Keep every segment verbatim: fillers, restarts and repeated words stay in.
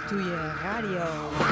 Ratatouille Radio.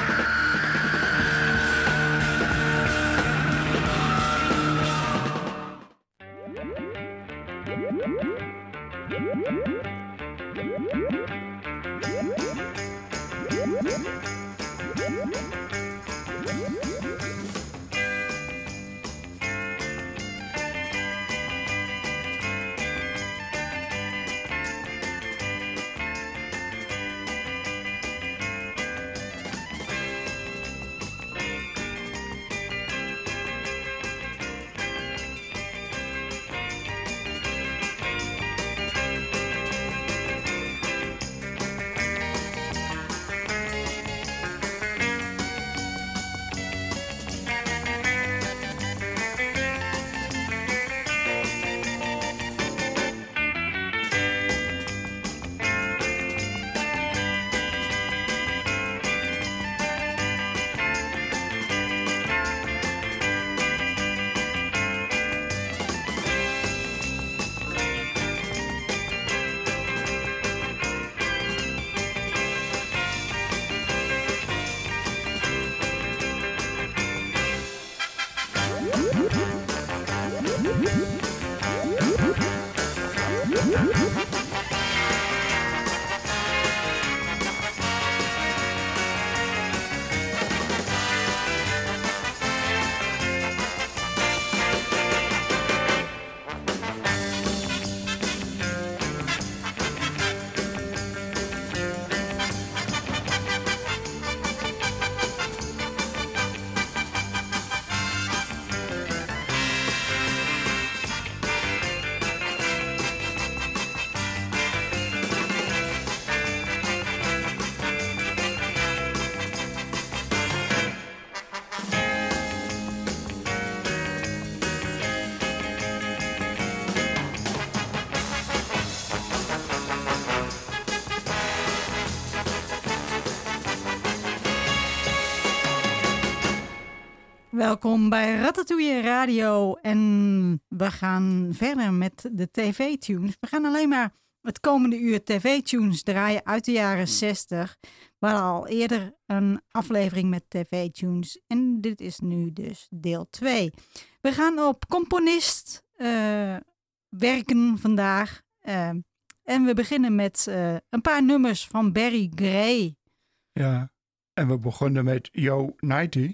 Welkom bij Ratatouille Radio en we gaan verder met de tv-tunes. We gaan alleen maar het komende uur tv-tunes draaien uit de jaren zestig. We hadden al eerder een aflevering met tv-tunes en dit is nu dus deel twee. We gaan op componist uh, werken vandaag uh, en we beginnen met uh, een paar nummers van Barry Gray. Ja, en we begonnen met Joe Nighty.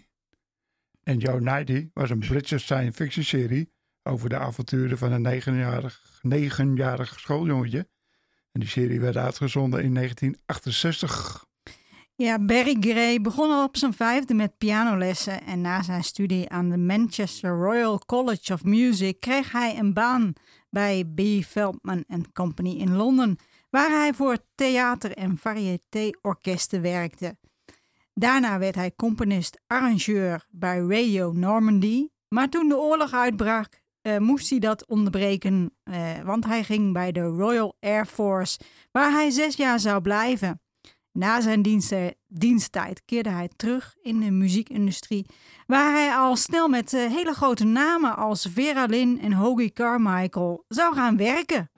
En Joe Nighty was een Britse science fiction serie over de avonturen van een negenjarig, negenjarig schooljongetje. En die serie werd uitgezonden in negentien achtenzestig. Ja, Barry Gray begon al op zijn vijfde met pianolessen en na zijn studie aan de Manchester Royal College of Music kreeg hij een baan bij B. Feldman and Company in Londen, waar hij voor theater- en variété-orkesten werkte. Daarna werd hij componist-arrangeur bij Radio Normandy, maar toen de oorlog uitbrak uh, moest hij dat onderbreken, uh, want hij ging bij de Royal Air Force, waar hij zes jaar zou blijven. Na zijn diensten, diensttijd keerde hij terug in de muziekindustrie, waar hij al snel met uh, hele grote namen als Vera Lynn en Hoagy Carmichael zou gaan werken.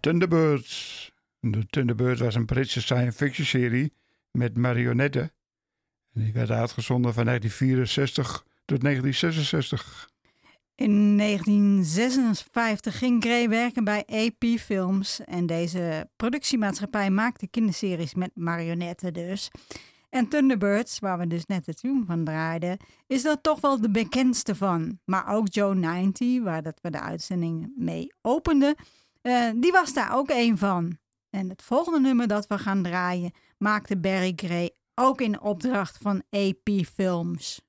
Thunderbirds. De Thunderbirds was een Britse science fiction serie met marionetten. En die werd uitgezonden van negentien vierenzestig tot negentien zesenzestig. In negentien zesenvijftig ging Gray werken bij A P Films. En deze productiemaatschappij maakte kinderseries met marionetten dus. En Thunderbirds, waar we dus net het tune van draaiden, is er toch wel de bekendste van. Maar ook Joe negentig, waar dat we de uitzending mee openden, uh, die was daar ook een van. En het volgende nummer dat we gaan draaien maakte Barry Gray ook in opdracht van A P Films.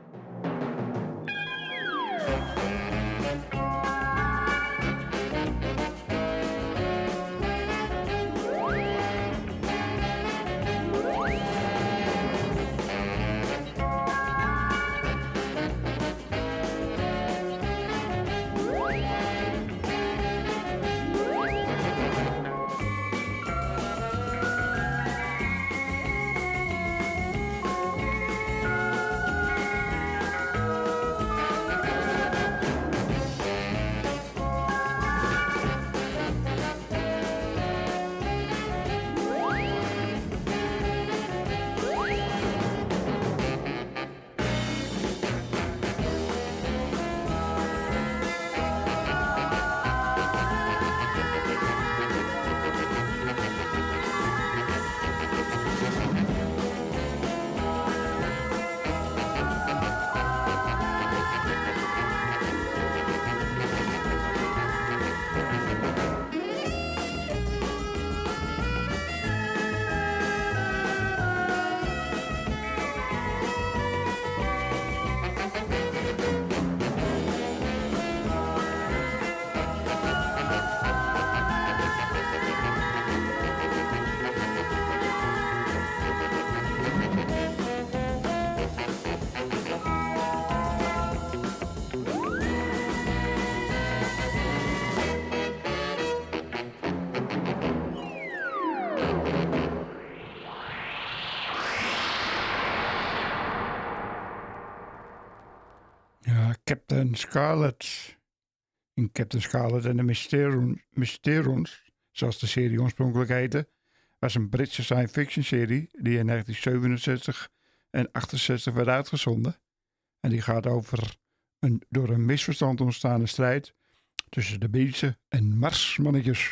Captain Scarlet. In Captain Scarlet en de Mysteron, Mysterons, zoals de serie oorspronkelijk heette, was een Britse science fiction serie die in negentien zevenenzestig en achtenzestig werd uitgezonden. En die gaat over een door een misverstand ontstaande strijd tussen de Beatsen en Marsmannetjes.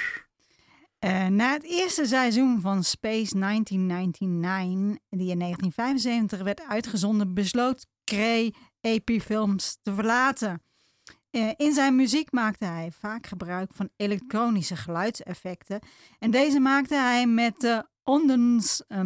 Uh, na het eerste seizoen van Space negentien negenennegentig, die in negentien vijfenzeventig werd uitgezonden, besloot Gray A P Films te verlaten. Uh, in zijn muziek maakte hij vaak gebruik van elektronische geluidseffecten. En deze maakte hij met de Ondens uh,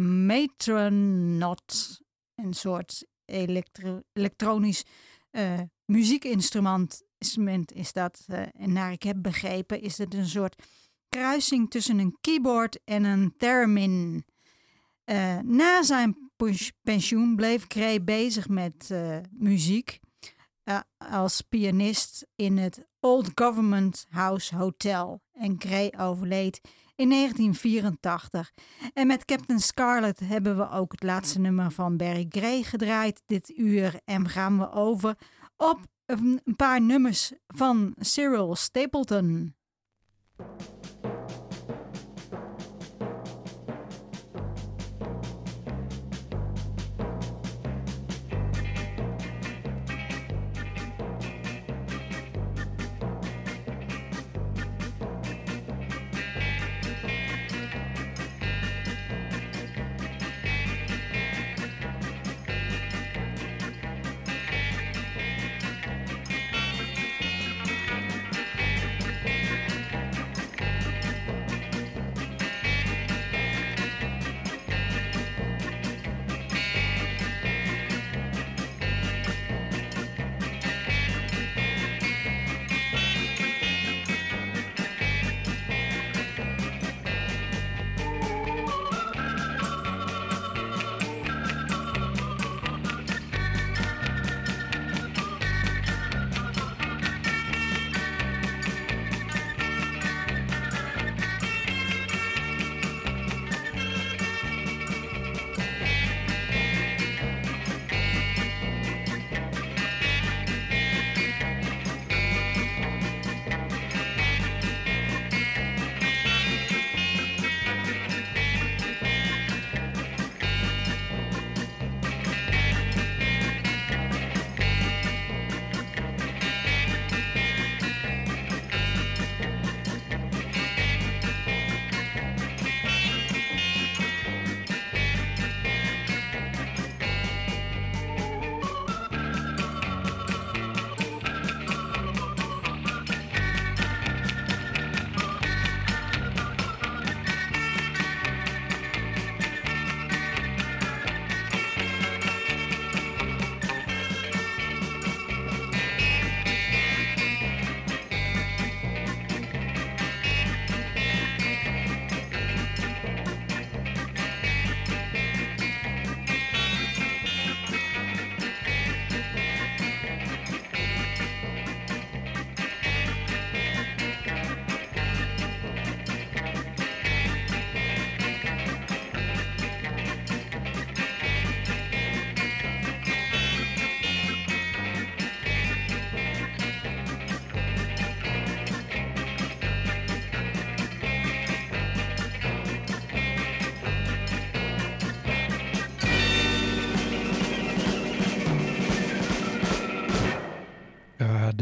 Metronaut, een soort elektro- elektronisch uh, muziekinstrument is dat. Uh, en naar ik heb begrepen is het een soort kruising tussen een keyboard en een theremin. Uh, na zijn pensioen bleef Gray bezig met uh, muziek uh, als pianist in het Old Government House Hotel. En Gray overleed in negentien vierentachtig. En met Captain Scarlet hebben we ook het laatste nummer van Barry Gray gedraaid dit uur. En gaan we over op een paar nummers van Cyril Stapleton.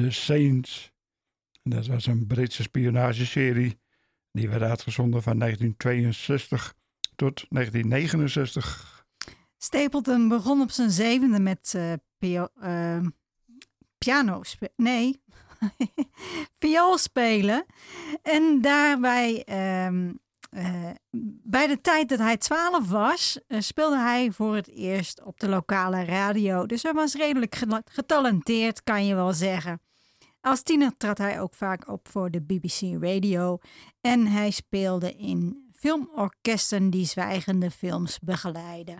The Saints. En dat was een Britse spionageserie. Die werd uitgezonden van negentien tweeënzestig tot negentien negenenzestig. Stapleton begon op zijn zevende met uh, pio- uh, piano spe- nee, viool spelen. En daarbij, um, uh, bij de tijd dat hij twaalf was, uh, speelde hij voor het eerst op de lokale radio. Dus hij was redelijk getalenteerd, kan je wel zeggen. Als tiener trad hij ook vaak op voor de B B C Radio. En hij speelde in filmorkesten die zwijgende films begeleiden.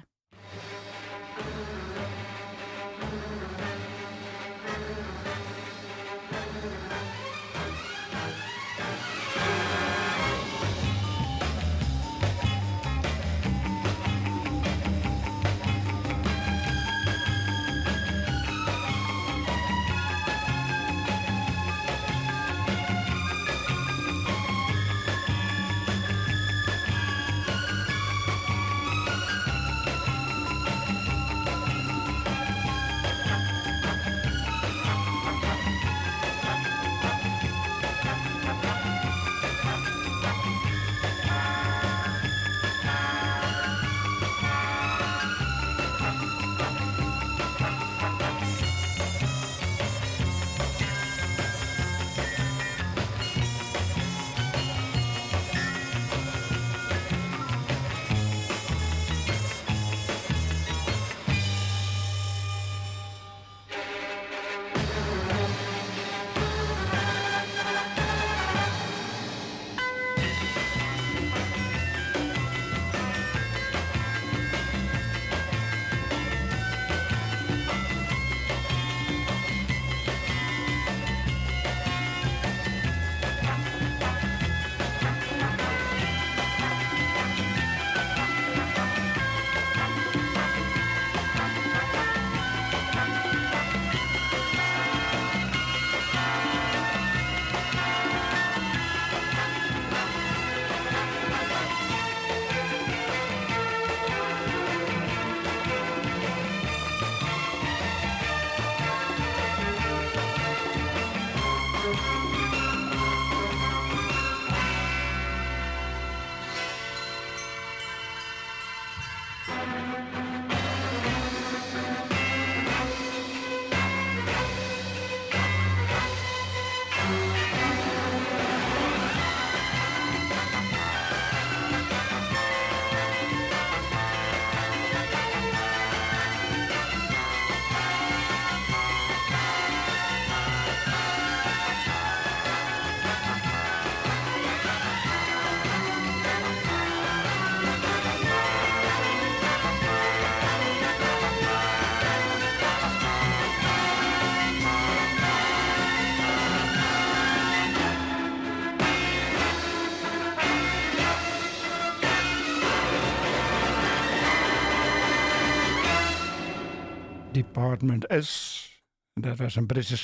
Department S. Dat was een Britse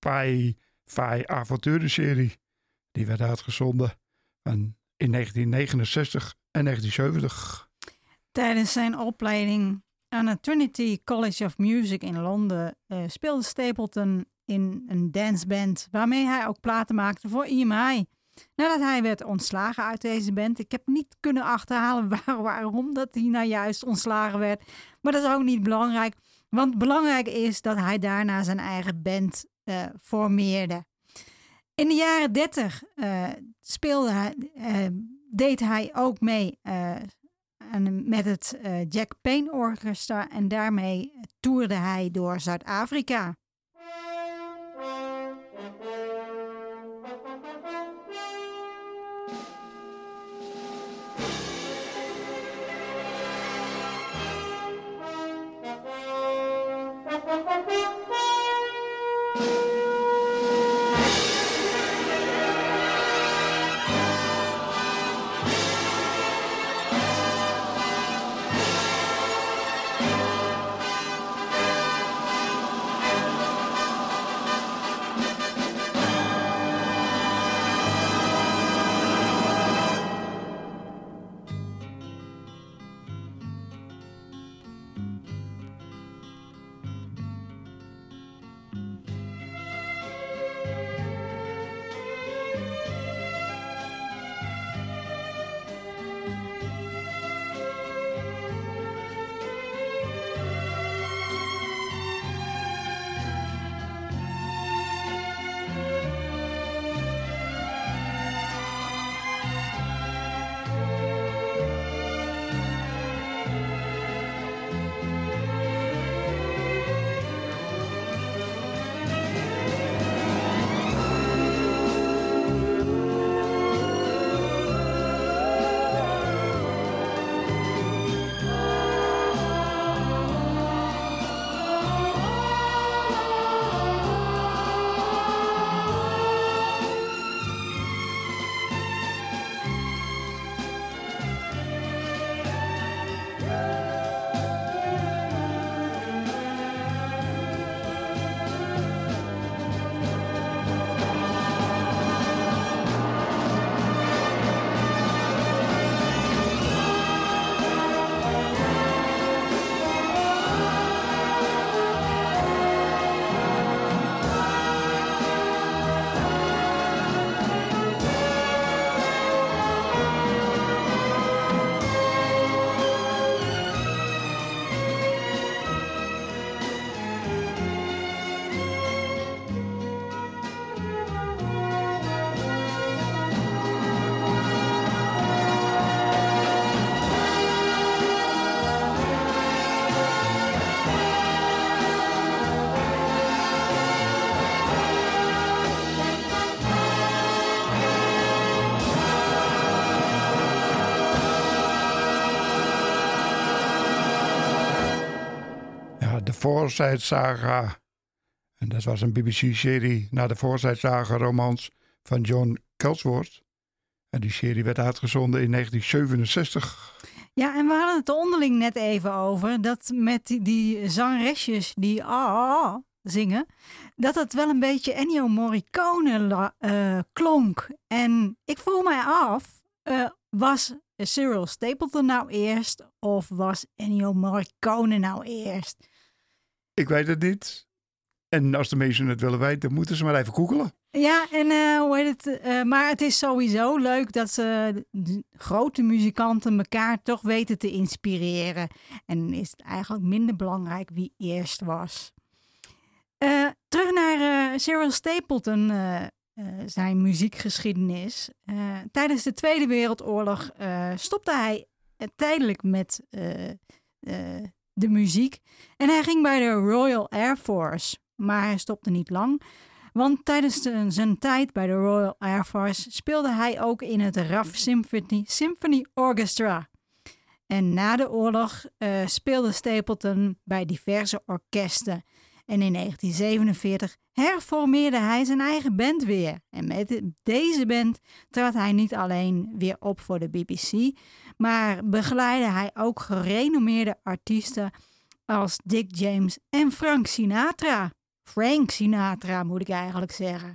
spy-fi avonturenserie. Die werd uitgezonden in negentien negenenzestig en negentien zeventig. Tijdens zijn opleiding aan het Trinity College of Music in Londen uh, speelde Stapleton in een danceband waarmee hij ook platen maakte voor E M I. Nadat hij werd ontslagen uit deze band, ik heb niet kunnen achterhalen waar, waarom dat hij nou juist ontslagen werd, maar dat is ook niet belangrijk, want belangrijk is dat hij daarna zijn eigen band uh, formeerde. In de jaren dertig uh, speelde hij, uh, deed hij ook mee uh, met het uh, Jack Payne Orchestra en daarmee toerde hij door Zuid-Afrika. Ja, de Forsyte Saga. En dat was een B B C-serie naar de Forsyte Saga romans van John Celsworth. En die serie werd uitgezonden in negentien zevenenzestig. Ja, en we hadden het er onderling net even over. Dat met die, die zangeresjes die ah, ah, ah zingen. Dat het wel een beetje Ennio Morricone la, uh, klonk. En ik vroeg mij af. Uh, was Cyril Stapleton nou eerst? Of was Ennio Morricone nou eerst? Ik weet het niet. En als de mensen het willen weten, moeten ze maar even googelen. Ja, en uh, hoe heet het? Uh, maar het is sowieso leuk dat ze de grote muzikanten elkaar toch weten te inspireren. En is het eigenlijk minder belangrijk wie eerst was. Uh, terug naar uh, Cyril Stapleton, uh, uh, zijn muziekgeschiedenis. Uh, tijdens de Tweede Wereldoorlog uh, stopte hij uh, tijdelijk met uh, uh, de muziek. En hij ging bij de Royal Air Force. Maar hij stopte niet lang. Want tijdens de, zijn tijd bij de Royal Air Force speelde hij ook in het R A F Symphony, Symphony Orchestra. En na de oorlog uh, speelde Stapleton bij diverse orkesten. En in negentien zevenenveertig herformeerde hij zijn eigen band weer. En met deze band trad hij niet alleen weer op voor de B B C, maar begeleidde hij ook gerenommeerde artiesten als Dick James en Frank Sinatra. Frank Sinatra moet ik eigenlijk zeggen.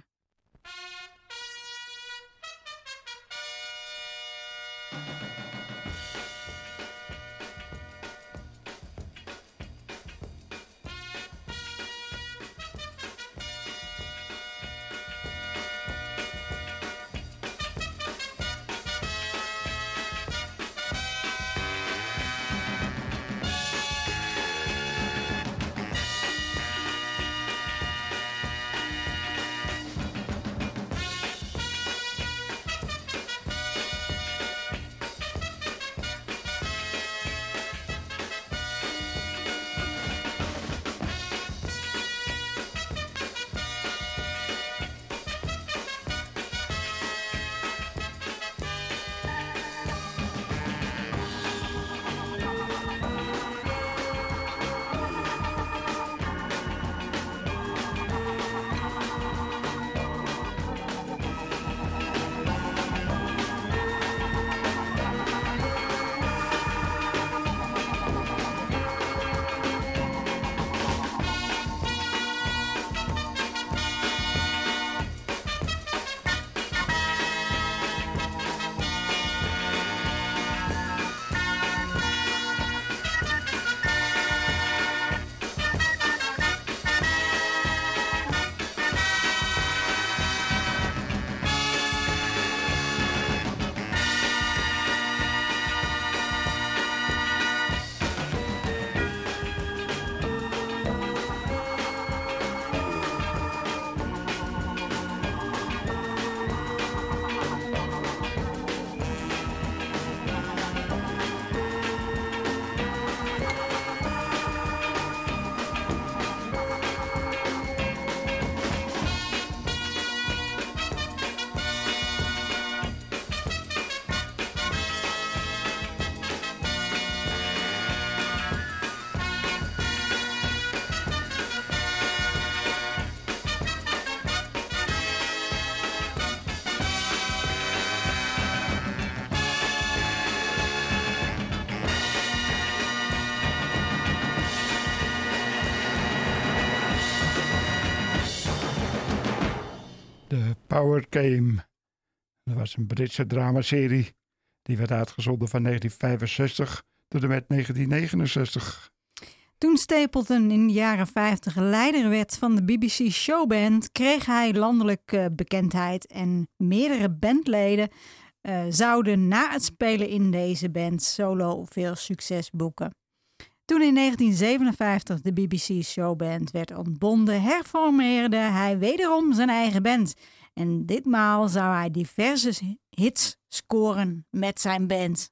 Power Came. Dat was een Britse dramaserie. Die werd uitgezonden van negentien vijfenzestig tot en met negentien negenenzestig. Toen Stapleton in de jaren vijftig leider werd van de B B C Showband, kreeg hij landelijke bekendheid en meerdere bandleden uh, zouden na het spelen in deze band solo veel succes boeken. Toen in negentien zevenenvijftig de B B C Showband werd ontbonden, herformeerde hij wederom zijn eigen band. En ditmaal zou hij diverse hits scoren met zijn band.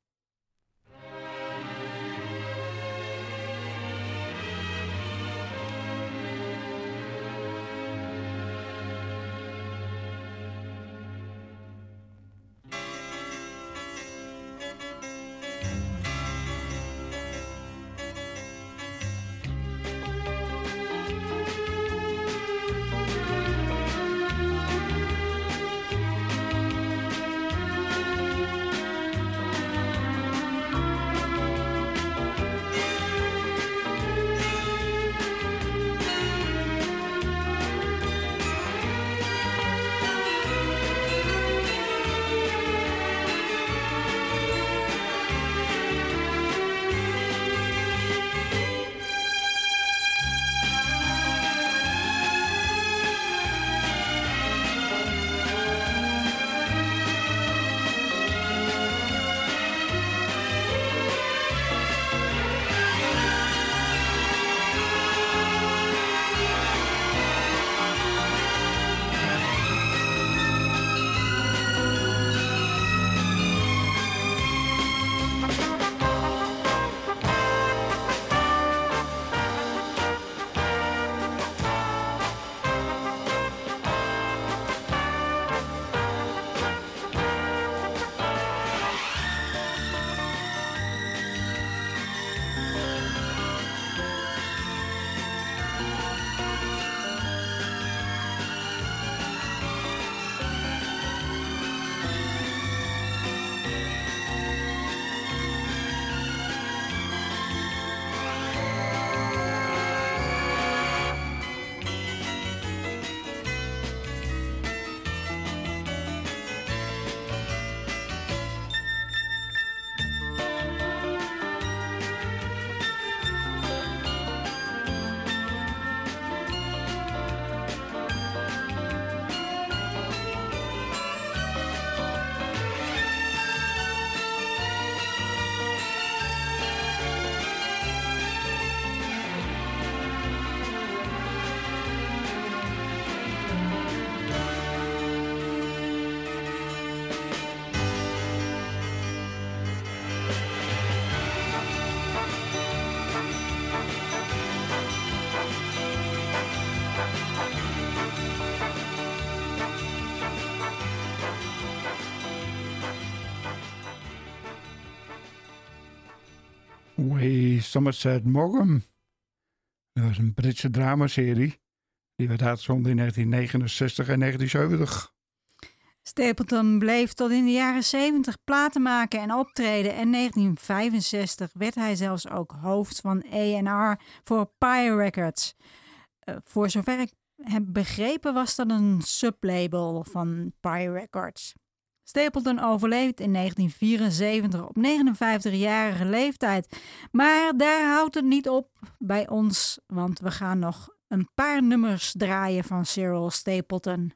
We Somerset Maugham. Dat was een Britse dramaserie. Die werd uitgezonden in negentien negenenzestig en negentien zeventig. Stapleton bleef tot in de jaren zeventig platen maken en optreden. En in negentien vijfenzestig werd hij zelfs ook hoofd van A en R voor Pye Records. Uh, voor zover ik heb begrepen was dat een sublabel van Pye Records. Stapleton overleed in negentien vierenzeventig op negenenvijftigjarige leeftijd. Maar daar houdt het niet op bij ons, want we gaan nog een paar nummers draaien van Cyril Stapleton.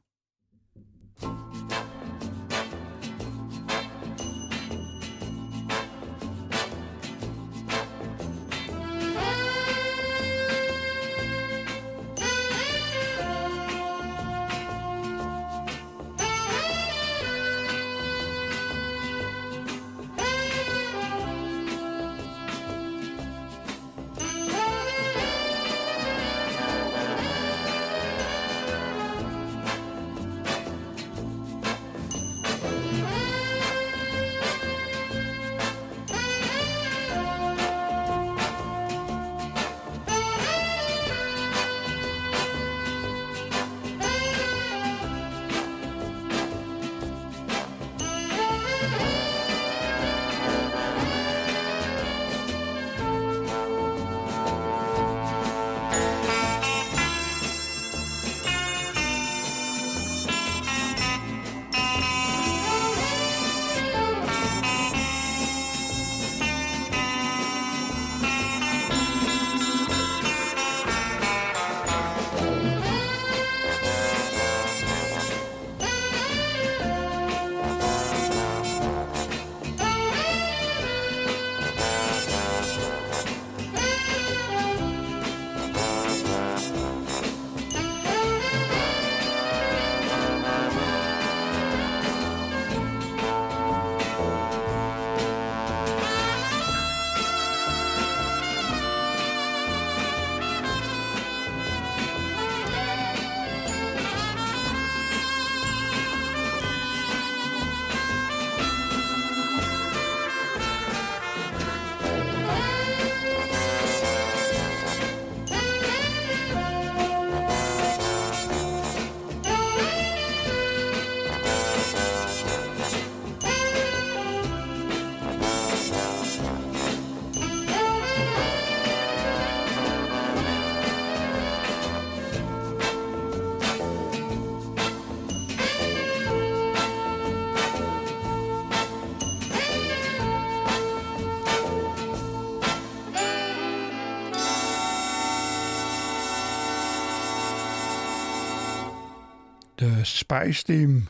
De Spice Team,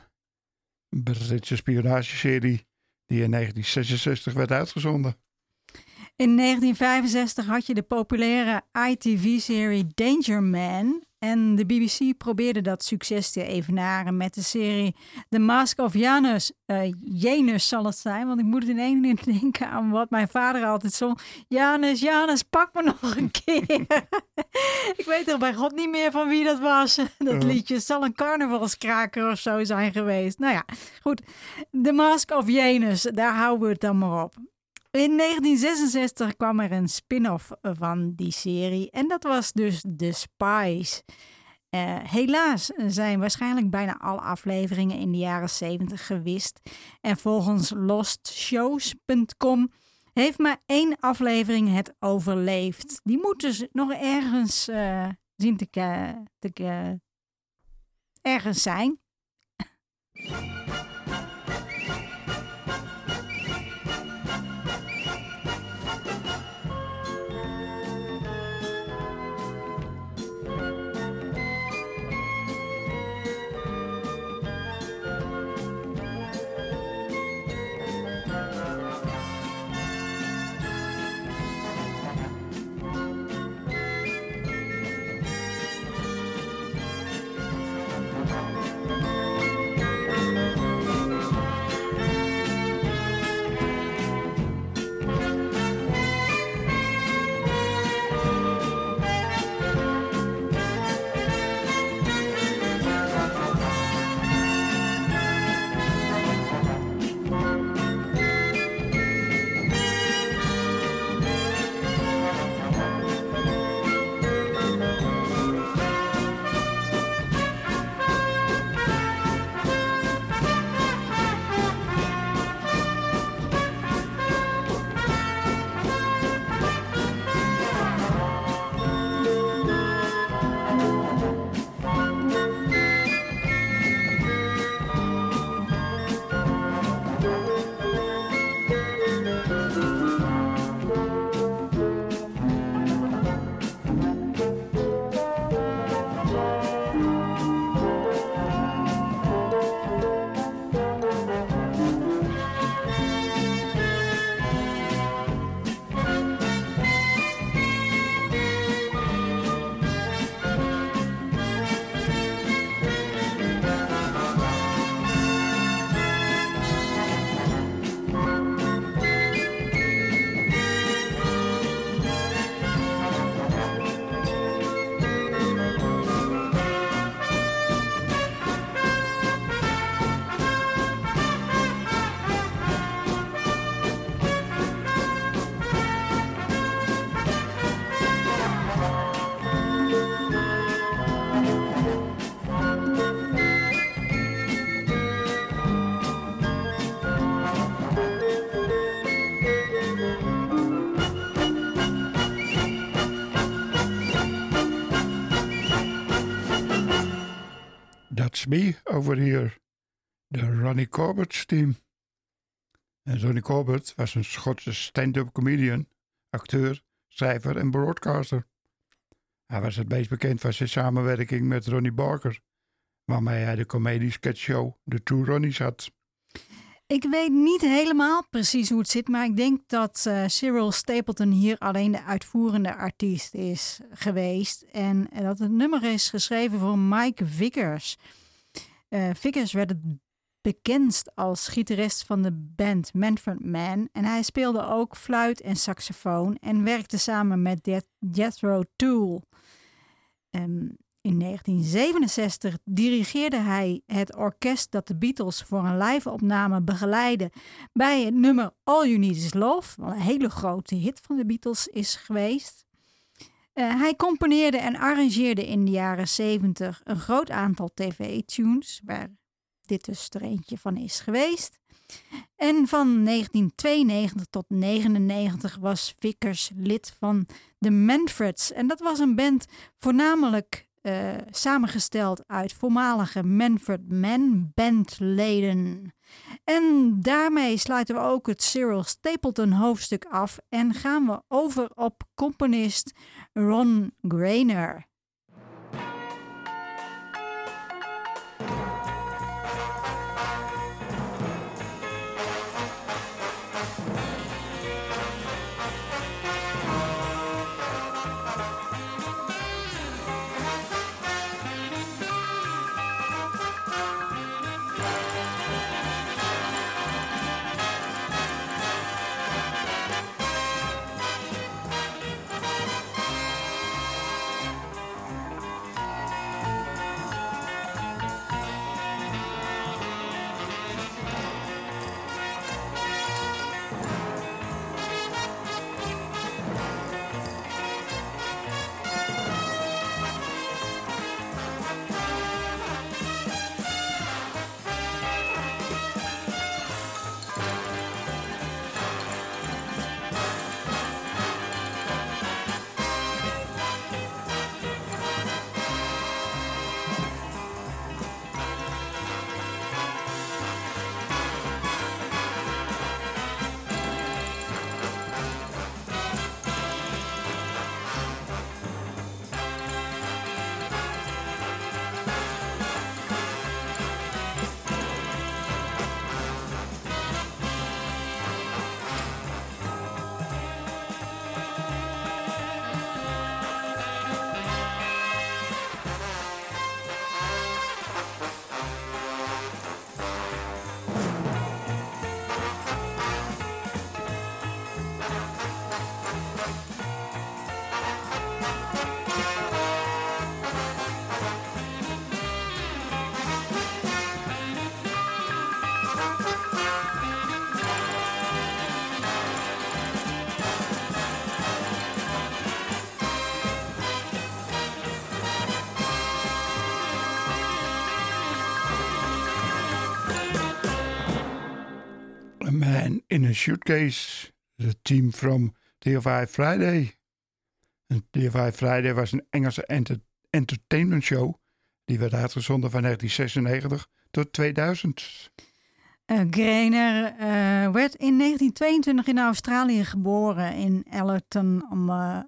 een Britse spionageserie die in negentien zesenzestig werd uitgezonden. In negentien vijfenzestig had je de populaire I T V-serie Danger Man. En de B B C probeerde dat succes te evenaren met de serie The Mask of Janus. Uh, Janus zal het zijn, want ik moet in één keer denken aan wat mijn vader altijd zong. Janus, Janus, pak me nog een keer. Ik weet er bij God niet meer van wie dat was. Dat liedje het zal een carnavalskraker of zo zijn geweest. Nou ja, goed. The Mask of Janus, daar houden we het dan maar op. In negentien zesenzestig kwam er een spin-off van die serie en dat was dus The Spies. Uh, helaas zijn waarschijnlijk bijna alle afleveringen in de jaren zeventig gewist. En volgens lost shows punt com heeft maar één aflevering het overleefd. Die moet dus nog ergens uh, zien te, te, te ergens zijn. It's me over here. De Ronnie Corbett team. En Ronnie Corbett was een Schotse stand-up comedian, acteur, schrijver en broadcaster. Hij was het meest bekend van zijn samenwerking met Ronnie Barker, waarmee hij de comedie-sketchshow The Two Ronnies had. Ik weet niet helemaal precies hoe het zit, maar ik denk dat uh, Cyril Stapleton hier alleen de uitvoerende artiest is geweest. En dat het nummer is geschreven voor Mike Vickers. Uh, Vickers werd het bekendst als gitarist van de band Manfred Mann. En hij speelde ook fluit en saxofoon en werkte samen met Jethro Tull. Um, In negentien zevenenzestig dirigeerde hij het orkest dat de Beatles voor een live-opname begeleidde bij het nummer All You Need Is Love, wat een hele grote hit van de Beatles is geweest. Uh, hij componeerde en arrangeerde in de jaren zeventig een groot aantal tv-tunes, waar dit dus er eentje van is geweest. En van negentien tweeënnegentig tot negenennegentig was Vickers lid van de Manfreds. En dat was een band voornamelijk Uh, samengesteld uit voormalige Manfred Mann bandleden. En daarmee sluiten we ook het Cyril Stapleton hoofdstuk af en gaan we over op componist Ron Grainer. A Man in a Suitcase, the team from T F I Friday. En T F I Friday was een Engelse enter- entertainment show die werd uitgezonden van negentien zesennegentig tot tweeduizend. Uh, Grainer uh, werd in negentien tweeëntwintig in Australië geboren, in Ellerton, uh,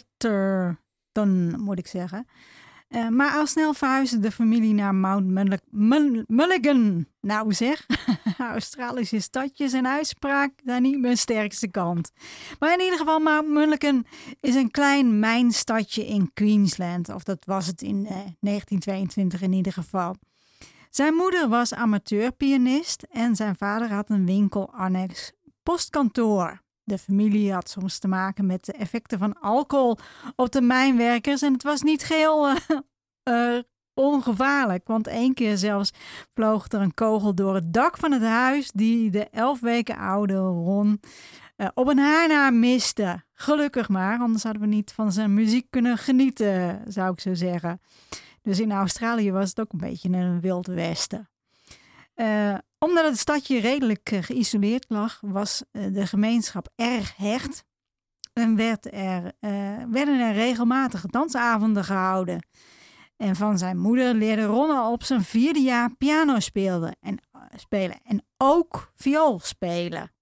Elterton moet ik zeggen. Uh, maar al snel verhuisde de familie naar Mount Mull- Mull- Mulligan. Nou zeg, Australische stadjes en uitspraak zijn niet mijn sterkste kant. Maar in ieder geval, Mount Mulligan is een klein mijnstadje in Queensland. Of dat was het in uh, negentien tweeëntwintig in ieder geval. Zijn moeder was amateurpianist en zijn vader had een winkel annex postkantoor. De familie had soms te maken met de effecten van alcohol op de mijnwerkers. En het was niet geheel uh, uh, ongevaarlijk. Want één keer zelfs vloog er een kogel door het dak van het huis die de elf weken oude Ron uh, op een haar na miste. Gelukkig maar, anders hadden we niet van zijn muziek kunnen genieten, zou ik zo zeggen. Dus in Australië was het ook een beetje een wild westen. Uh, omdat het stadje redelijk uh, geïsoleerd lag, was uh, de gemeenschap erg hecht. En werd er, uh, werden er regelmatig dansavonden gehouden. En van zijn moeder leerde Ron al op zijn vierde jaar piano spelen en, uh, spelen en ook viool spelen.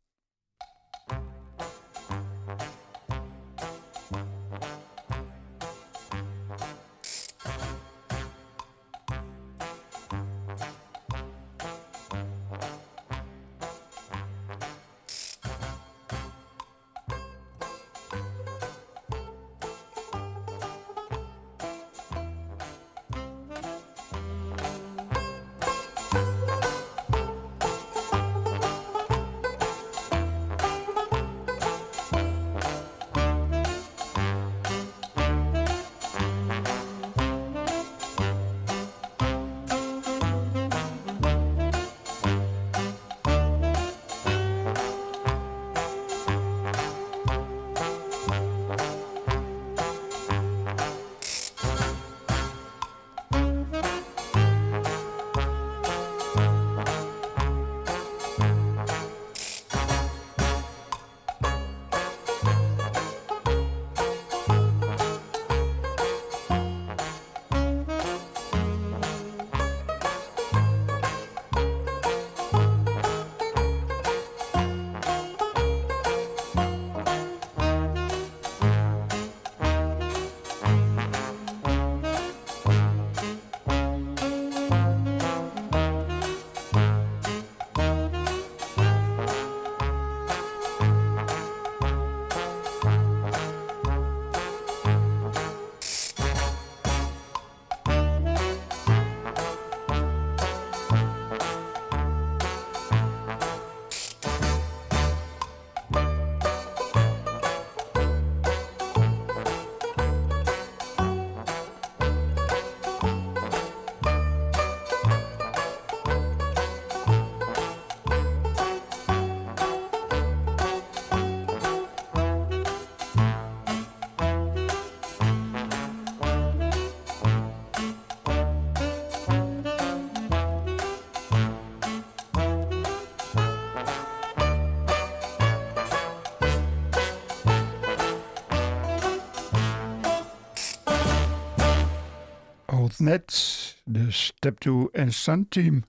Old Nets, de Steptoe and Son team.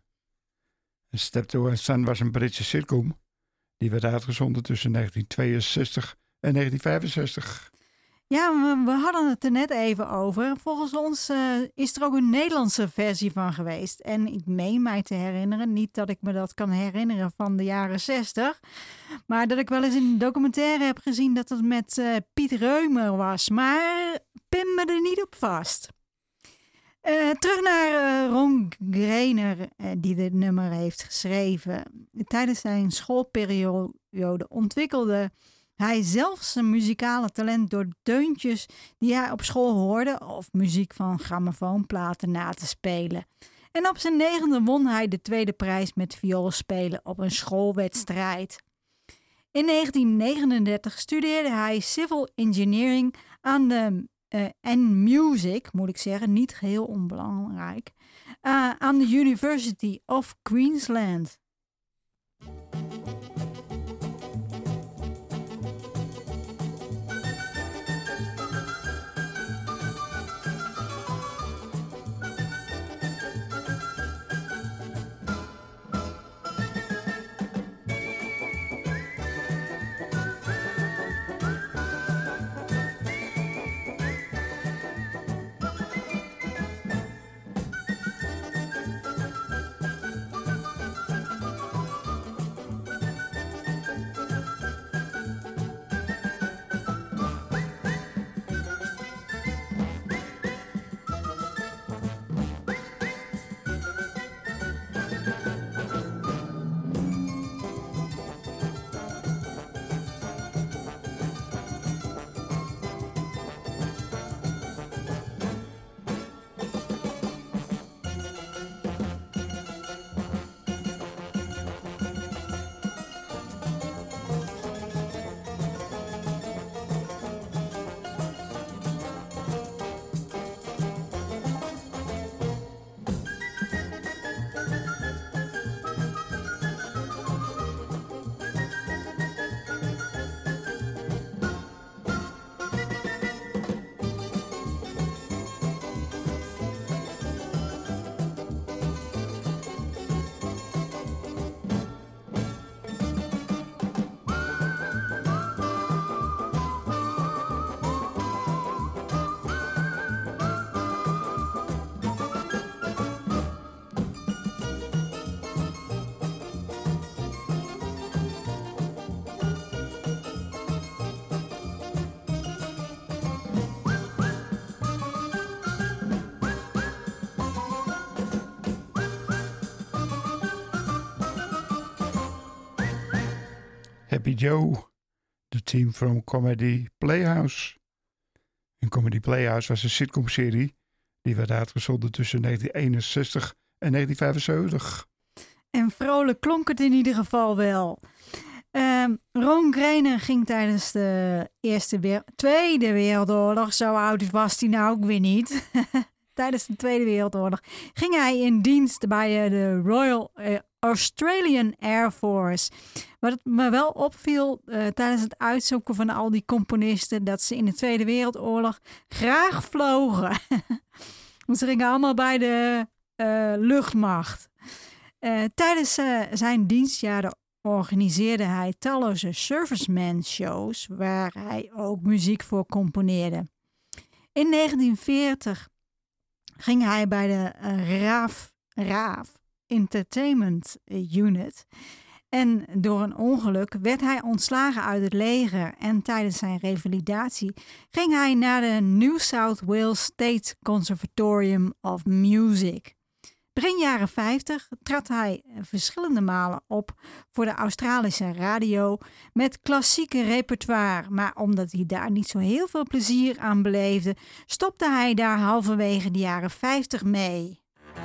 Steptoe and Son was een Britse sitcom. Die werd uitgezonden tussen negentien tweeënzestig en negentien vijfenzestig. Ja, we, we hadden het er net even over. Volgens ons uh, is er ook een Nederlandse versie van geweest. En ik meen mij te herinneren, niet dat ik me dat kan herinneren van de jaren zestig. Maar dat ik wel eens in een documentaire heb gezien dat het met uh, Piet Reumer was. Maar pin me er niet op vast. Uh, terug naar uh, Ron Grainer, uh, die dit nummer heeft geschreven. Tijdens zijn schoolperiode ontwikkelde hij zelf zijn muzikale talent door deuntjes die hij op school hoorde of muziek van grammofoonplaten na te spelen. En op zijn negende won hij de tweede prijs met vioolspelen op een schoolwedstrijd. In negentien negenendertig studeerde hij Civil Engineering aan de Uh, en music, moet ik zeggen, niet heel onbelangrijk, uh, aan de University of Queensland. Happy Joe, de team from Comedy Playhouse. En Comedy Playhouse was een sitcom-serie die werd uitgezonden tussen negentien eenenzestig en negentien vijfenzeventig. En vrolijk klonk het in ieder geval wel. Um, Ron Grainer ging tijdens de Eerste Wer- Tweede Wereldoorlog, zo oud was hij nou ook weer niet... Tijdens de Tweede Wereldoorlog ging hij in dienst bij de Royal Australian Air Force. Wat me wel opviel uh, tijdens het uitzoeken van al die componisten, dat ze in de Tweede Wereldoorlog graag vlogen. Want ze gingen allemaal bij de uh, luchtmacht. Uh, tijdens uh, zijn dienstjaren organiseerde hij talloze serviceman shows waar hij ook muziek voor componeerde. In negentien veertig ging hij bij de uh, RAF, RAF Entertainment Unit. En door een ongeluk werd hij ontslagen uit het leger. En tijdens zijn revalidatie ging hij naar de New South Wales State Conservatorium of Music. Begin jaren vijftig trad hij verschillende malen op voor de Australische radio met klassieke repertoire. Maar omdat hij daar niet zo heel veel plezier aan beleefde, stopte hij daar halverwege de jaren vijftig mee.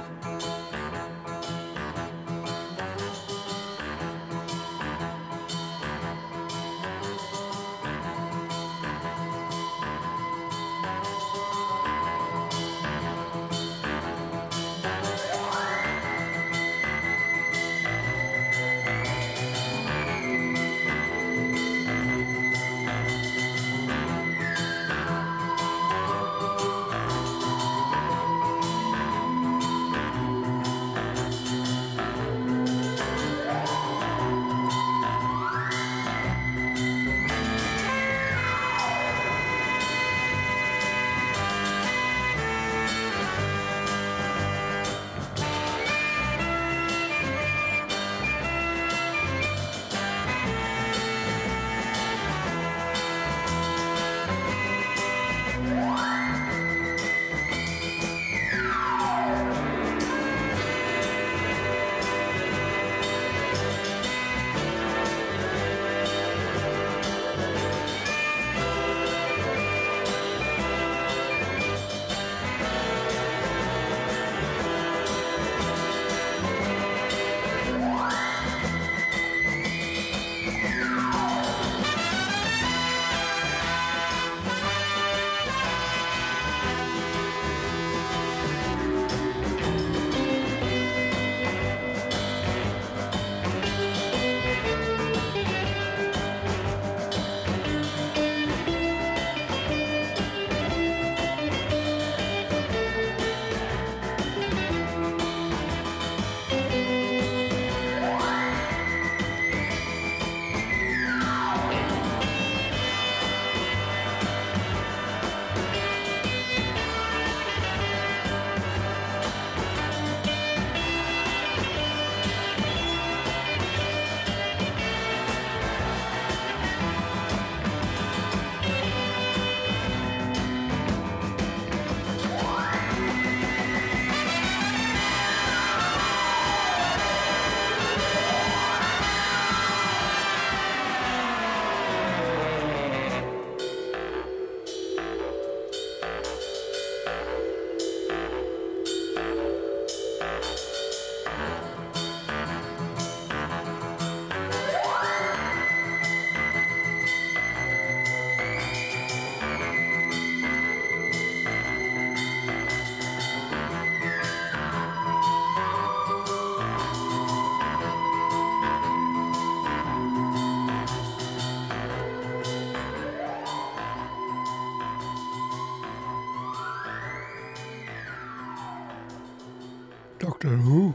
Doctor Who.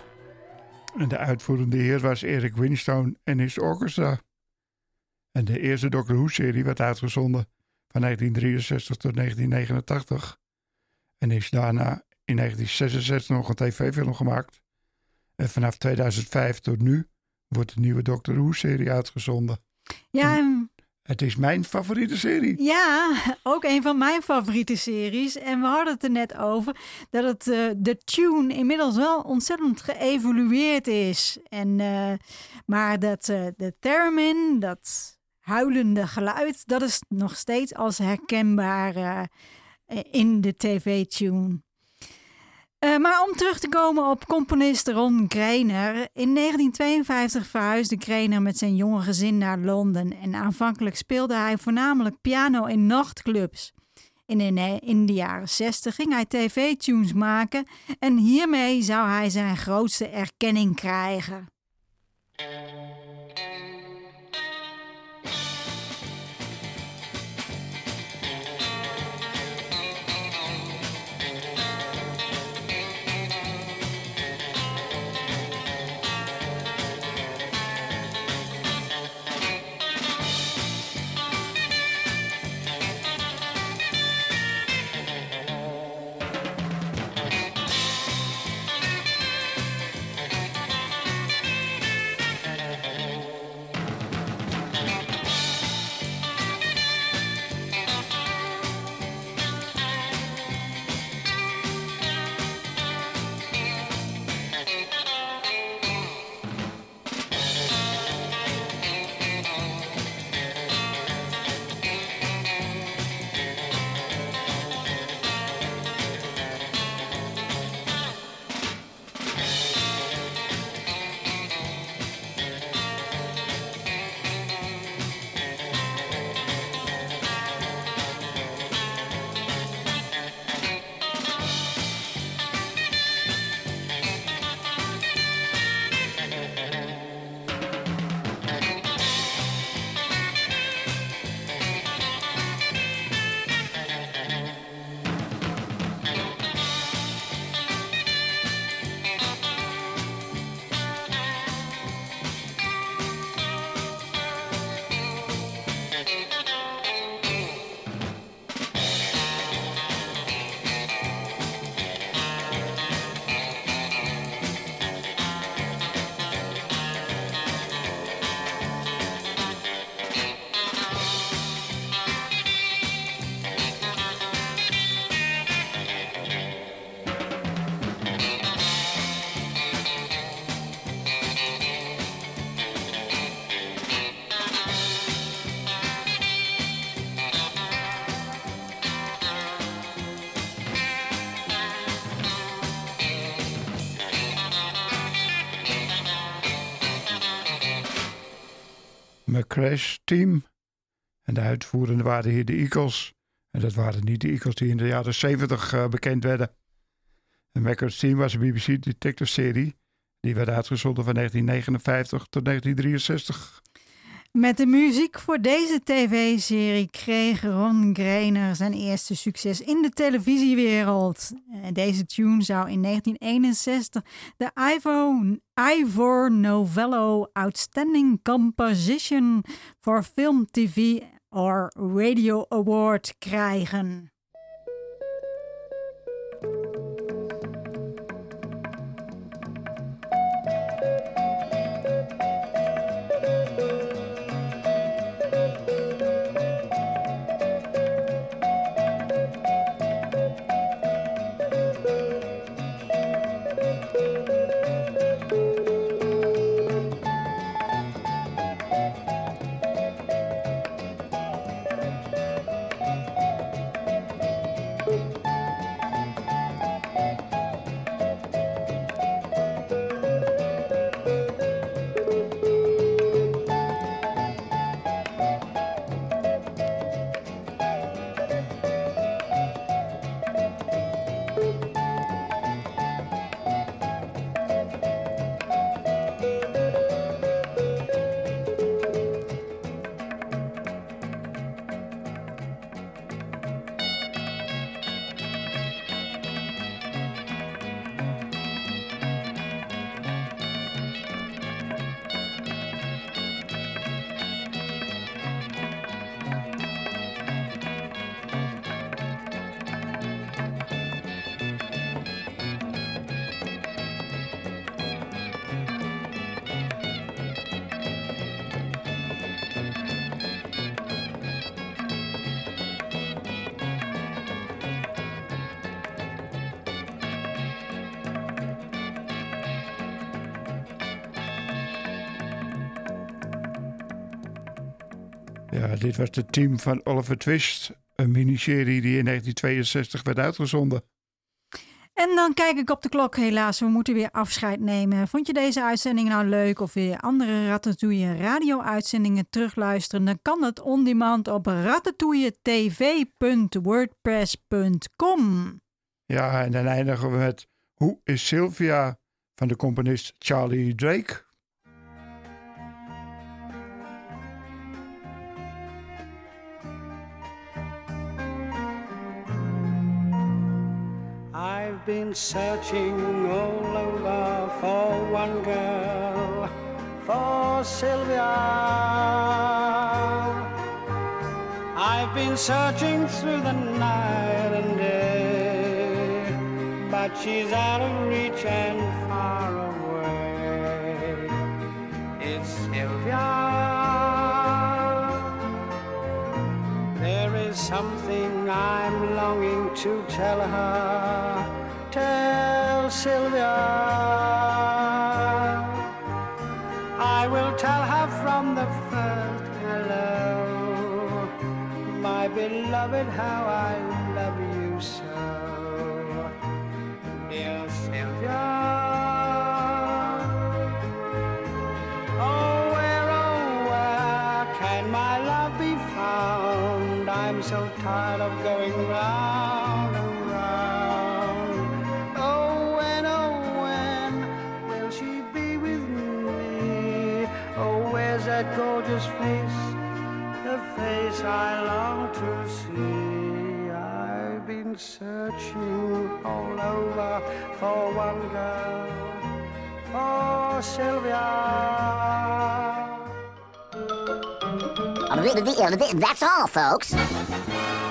En de uitvoerende heer was Eric Winstone en his orchestra. En de eerste Doctor Who-serie werd uitgezonden van negentien drieënzestig tot negentien negenentachtig. En is daarna in negentien zesenzestig nog een tv-film gemaakt. En vanaf tweeduizend vijf tot nu wordt de nieuwe Doctor Who-serie uitgezonden. Ja, en... Het is mijn favoriete serie. Ja, ook een van mijn favoriete series. En we hadden het er net over dat het, uh, de tune inmiddels wel ontzettend geëvolueerd is. En, uh, maar dat uh, de theremin, dat huilende geluid, dat is nog steeds als herkenbaar uh, in de tv-tune. Uh, maar om terug te komen op componist Ron Grainer. In negentien tweeënvijftig verhuisde Grainer met zijn jonge gezin naar Londen. En aanvankelijk speelde hij voornamelijk piano in nachtclubs. In, in, in de jaren zestig ging hij tv-tunes maken. En hiermee zou hij zijn grootste erkenning krijgen. Crash Team. En de uitvoerende waren hier de Eagles. En dat waren niet de Eagles die in de jaren zeventig uh, bekend werden. De Crash Team was een B B C detective serie. Die werd uitgezonden van negentien negenenvijftig tot negentien drieënzestig. Met de muziek voor deze tv-serie kreeg Ron Grainer zijn eerste succes in de televisiewereld. Deze tune zou in negentien eenenzestig de Ivor, Ivor Novello Outstanding Composition for Film, T V or Radio Award krijgen. Ja, dit was het team van Oliver Twist. Een miniserie die in negentien tweeënzestig werd uitgezonden. En dan kijk ik op de klok, helaas. We moeten weer afscheid nemen. Vond je deze uitzending nou leuk of weer andere Ratatouille radio-uitzendingen terugluisteren? Dan kan dat on demand op ratatouilletv punt wordpress punt com. Ja, en dan eindigen we met Hoe is Sylvia van de componist Charlie Drake. I've been searching all over for one girl, for Sylvia. I've been searching through the night and day, but she's out of reach and far away. It's Sylvia. There is something I'm longing to tell her. Tell Sylvia. I will tell her from the first hello, my beloved, how I love you so. Dear Sylvia. Oh, where, oh, where can my love be found? I'm so tired of going round and round. Oh, when, oh, when will she be with me? Oh, where's that gorgeous face, the face I long to see? I've been searching all over for one girl, for Sylvia. That's all, folks.